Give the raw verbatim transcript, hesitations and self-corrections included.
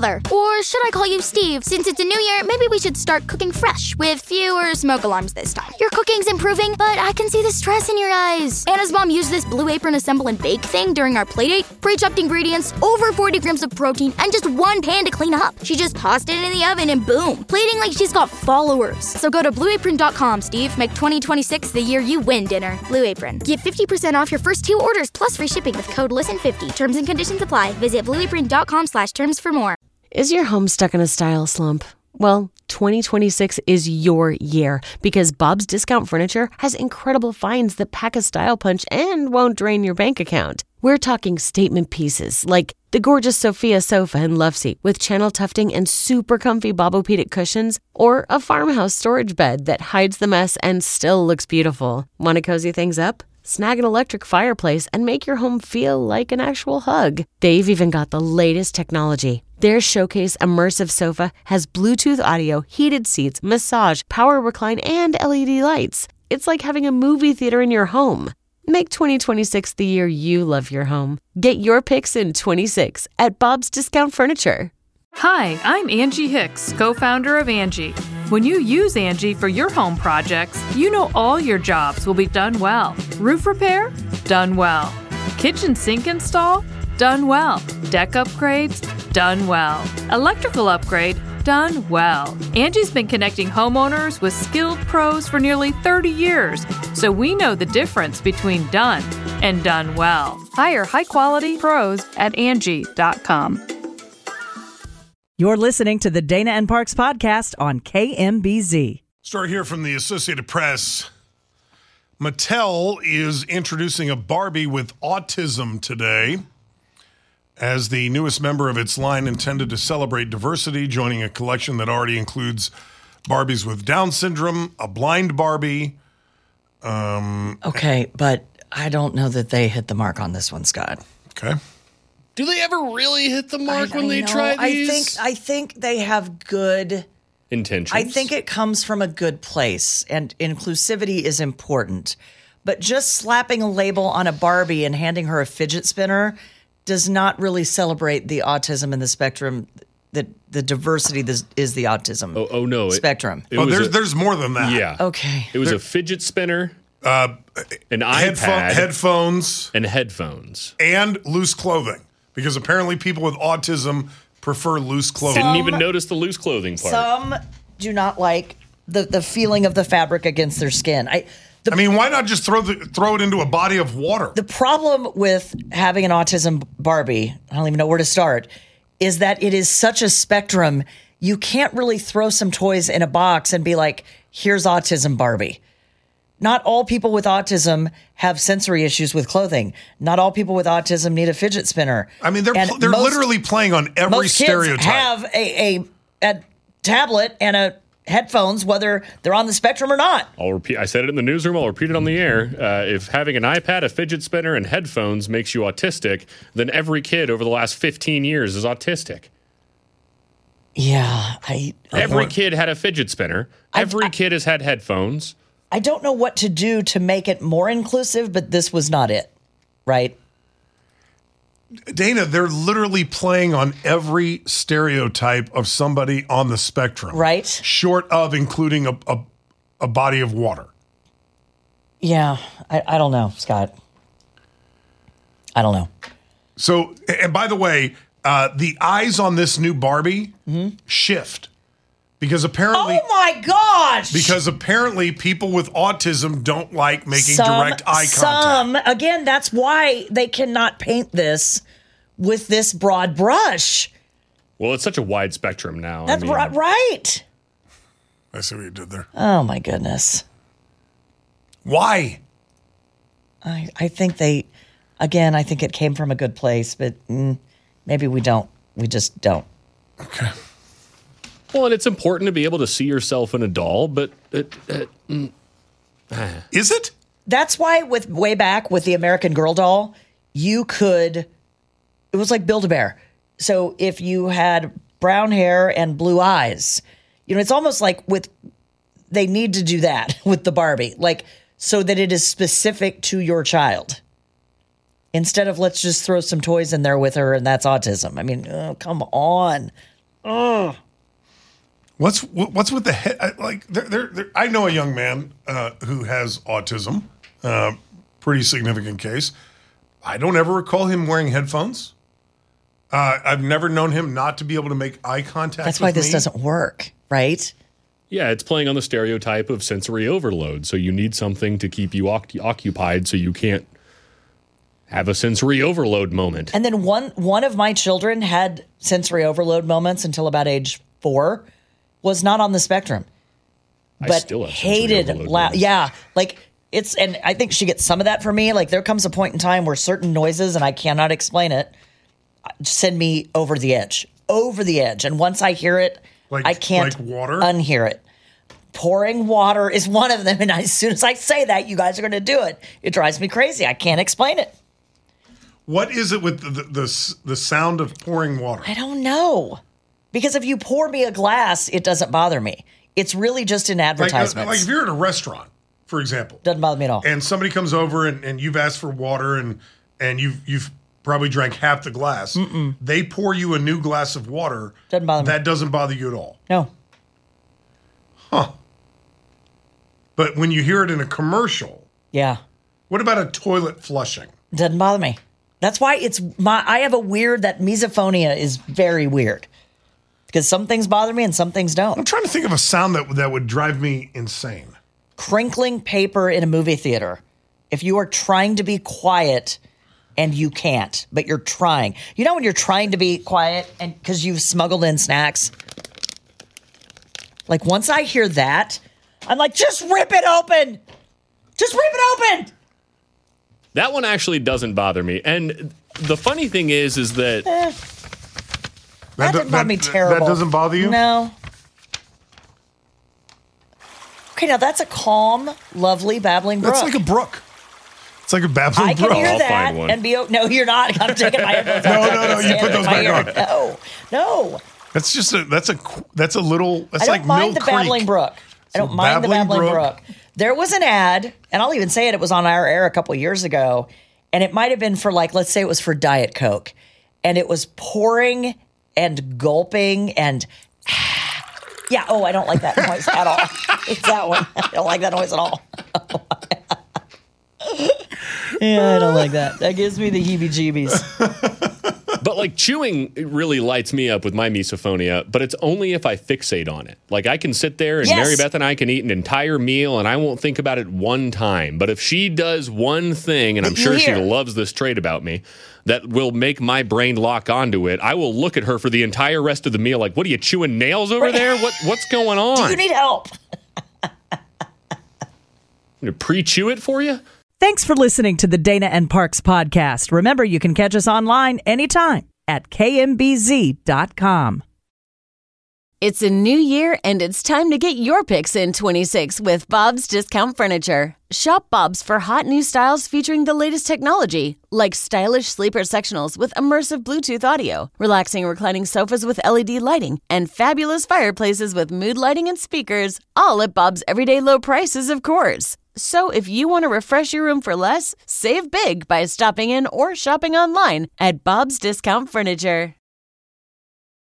father. Or should I call you Steve? Since it's a new year, maybe we should start cooking fresh with fewer smoke alarms this time. Your cooking's improving, but I can see the stress in your eyes. Anna's mom used this Blue Apron assemble and bake thing during our playdate. Pre-chopped ingredients, over forty grams of protein, and just one pan to clean up. She just tossed it in the oven and boom, plating like she's got followers. So go to blue apron dot com, Steve. Make twenty twenty-six the year you win dinner. Blue Apron. Get fifty percent off your first two orders plus free shipping with code listen fifty. Terms and conditions apply. Visit blue apron dot com slash terms for more. Is your home stuck in a style slump? Well, twenty twenty-six is your year because Bob's Discount Furniture has incredible finds that pack a style punch and won't drain your bank account. We're talking statement pieces like the gorgeous Sophia sofa and love seat with channel tufting and super comfy Bobopedic cushions, or a farmhouse storage bed that hides the mess and still looks beautiful. Want to cozy things up? Snag an electric fireplace and make your home feel like an actual hug. They've even got the latest technology. Their Showcase Immersive Sofa has Bluetooth audio, heated seats, massage, power recline, and L E D lights. It's like having a movie theater in your home. Make twenty twenty-six the year you love your home. Get your picks in twenty-six at Bob's Discount Furniture. Hi, I'm Angie Hicks, co-founder of Angie. When you use Angie for your home projects, you know all your jobs will be done well. Roof repair? Done well. Kitchen sink install? Done well. Deck upgrades? Done well. Electrical upgrade? Done well. Angie's been connecting homeowners with skilled pros for nearly thirty years, so we know the difference between done and done well. Hire high-quality pros at Angie dot com. You're listening to the Dana and Parks podcast on K M B Z. Story here from the Associated Press. Mattel is introducing a Barbie with autism today as the newest member of its line intended to celebrate diversity, joining a collection that already includes Barbies with Down syndrome, a blind Barbie. Um, okay, but I don't know that they hit the mark on this one, Scott. Okay. Do they ever really hit the mark I, when I they know. try these? I think I think they have good intentions. I think it comes from a good place, and inclusivity is important. But just slapping a label on a Barbie and handing her a fidget spinner does not really celebrate the autism and the spectrum. The the diversity this is the autism. Oh, oh no, it, spectrum. It oh, there's a, there's more than that. Yeah. Okay. It was there, a fidget spinner. Uh, an headphone, iPad, headphones, and headphones, and loose clothing. Because apparently people with autism prefer loose clothing. Some, Didn't even notice the loose clothing part. Some do not like the, the feeling of the fabric against their skin. I the, I mean, why not just throw the, throw it into a body of water? The problem with having an autism Barbie, I don't even know where to start, is that it is such a spectrum. You can't really throw some toys in a box and be like, here's autism Barbie. Not all people with autism have sensory issues with clothing. Not all people with autism need a fidget spinner. I mean, they're pl- they're most, literally playing on every most stereotype. Kids have a, a a tablet and a headphones, whether they're on the spectrum or not. I'll repeat. I said it in the newsroom. I'll repeat it on the air. Uh, if having an iPad, a fidget spinner, and headphones makes you autistic, then every kid over the last fifteen years is autistic. Yeah, I. Every I, kid had a fidget spinner. Every I, I, kid has had headphones. I don't know what to do to make it more inclusive, but this was not it, right? Dana, they're literally playing on every stereotype of somebody on the spectrum. Right. Short of including a, a, a body of water. Yeah, I, I don't know, Scott. I don't know. So, and by the way, uh, the eyes on this new Barbie mm-hmm. shift. Because apparently, oh my gosh! Because apparently, people with autism don't like making some, direct eye contact. Some again, that's why they cannot paint this with this broad brush. Well, it's such a wide spectrum now. That's I mean, right. I see what you did there. Oh my goodness! Why? I I think they, again, I think it came from a good place, but mm, maybe we don't. We just don't. Okay. Well, and it's important to be able to see yourself in a doll, but it, it, mm, ah. Is it? That's why with way back with the American Girl doll, you could, it was like Build-A-Bear. So if you had brown hair and blue eyes, you know, it's almost like with, they need to do that with the Barbie, like so that it is specific to your child. instead of let's just throw some toys in there with her and that's autism. I mean, oh, come on. Ugh. What's what's with the head? Like, they're, they're, they're, I know a young man uh, who has autism, uh, pretty significant case. I don't ever recall him wearing headphones. Uh, I've never known him not to be able to make eye contact. That's why with this me. doesn't work, right? Yeah, it's playing on the stereotype of sensory overload. So you need something to keep you oc- occupied so you can't have a sensory overload moment. And then one one of my children had sensory overload moments until about age four, was not on the spectrum, I but still have sensory hated overload loud. moments. Yeah, like it's, and I think she gets some of that from me. Like there comes a point in time where certain noises, and I cannot explain it, send me over the edge, over the edge. And once I hear it, Like- I can't like water? unhear it. Pouring water is one of them. And as soon as I say that, you guys are going to do it. It drives me crazy. I can't explain it. What is it with the, the the the sound of pouring water? I don't know. Because if you pour me a glass, it doesn't bother me. It's really just in Like, uh, advertisements. like if you're at a restaurant, for example, Doesn't bother me at all. and somebody comes over and, and you've asked for water and and you've you've probably drank half the glass. Mm-mm. They pour you a new glass of water. Doesn't bother me. That doesn't bother you at all. No. Huh. But when you hear it in a commercial, Yeah. what about a toilet flushing? Doesn't bother me. That's why it's my, I have a weird, that misophonia is very weird. Because some things bother me and some things I'm don't. trying to think of a sound that that would drive me insane. Crinkling paper in a movie theater. If you are trying to be quiet and you can't, but you're trying. You know when you're trying to be quiet and because you've smuggled in snacks? Like once I hear that, I'm like, just rip it open. Just rip it open. That one actually doesn't bother me. And the funny thing is, is that Eh, that do- didn't bother me terrible. That doesn't bother you? No. Okay, now that's a calm, lovely babbling brook. That's like a brook. It's like a babbling I can brook. hear I'll that find one. and be. o- No, you're not. I'm taking my headphones No, off. no, no, you Stand put in those my back ear. No, no. That's just a that's a that's a little that's I don't like mind Mill the Creek. babbling brook. I So don't mind the Babbling babbling Brook. brook. There was an ad, and I'll even say it. It was on our air a couple years ago, and it might have been for like, let's say it was for Diet Coke, and it was pouring and gulping and. Yeah. Oh, I don't like that noise at all. It's that one. I don't like that noise at all. Yeah, I don't like that. That gives me the heebie-jeebies. But like chewing it really lights me up with my misophonia, but it's only if I fixate on it. Like I can sit there and Yes. Mary Beth and I can eat an entire meal and I won't think about it one time. But if she does one thing, and I'm That you sure she hear. loves this trait about me, that will make my brain lock onto it, I will look at her for the entire rest of the meal like, what are you chewing nails over there? What what's going on? Do you need help? to pre-chew it for you? Thanks for listening to the Dana and Parks podcast. Remember, you can catch us online anytime at K M B Z dot com. It's a new year, and it's time to get your picks in twenty-six with Bob's Discount Furniture. Shop Bob's for hot new styles featuring the latest technology, like stylish sleeper sectionals with immersive Bluetooth audio, relaxing reclining sofas with L E D lighting, and fabulous fireplaces with mood lighting and speakers, all at Bob's everyday low prices, of course. So if you want to refresh your room for less, save big by stopping in or shopping online at Bob's Discount Furniture.